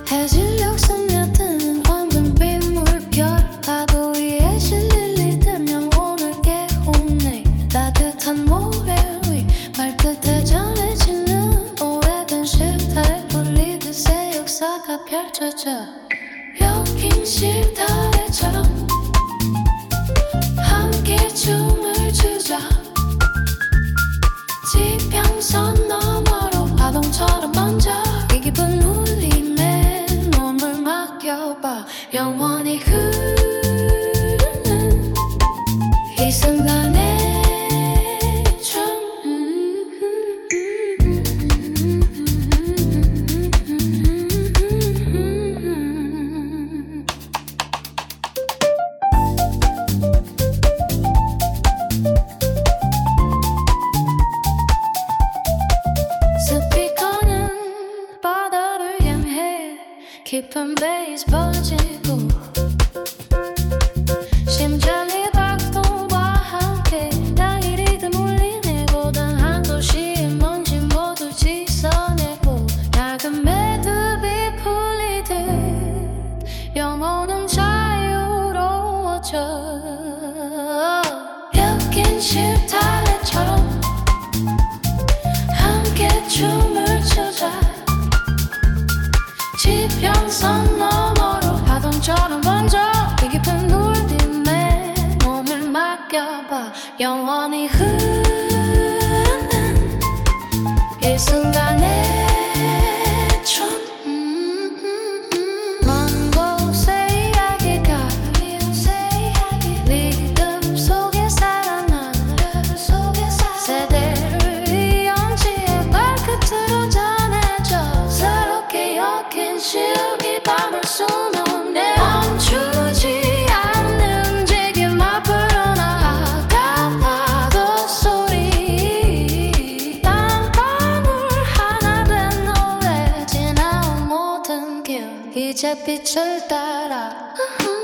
해질녘 스며드는 황금빛 물결 파도 위에 실릴 일들 영혼을 깨우네. 따뜻한 모래 위 발끝에 전해지는 오래된 실타래 돌리듯 새 역사가 펼쳐져. 여긴 실타래처럼 함께 춤을 추자. 지평선 너머로 파동처럼 번져. 이 기분 울림에 몸을 맡겨봐. 영원히 흐르는 이 순간의 춤. 스피커는 바다를 향해 깊은 베이스 퍼지고 심장의 박동과 함께 나의 리듬 울리네. 고단한 도시의 먼지 모두 씻어내고 낡은 매듭이 풀리듯 영혼은 자유로워져. 여긴 실타래처럼 함께 춤을 추자. 지평선 너머로 파동처럼 번져. 이 깊은 울림에 몸을 맡겨봐. 영원히 흐르는 이 순간의 춤. 먼 곳의 이야기가 리듬 속에 살아나. 세대를 이은 지의 발끝으로 전해져. 새롭게 엮인 시음이 밤을 수놓네. 멈추지 않는 지금 앞으로 나아가. 파도 소리 땀방울 하나 된 노래. 지나온 모든 길 이제 빛을 따라.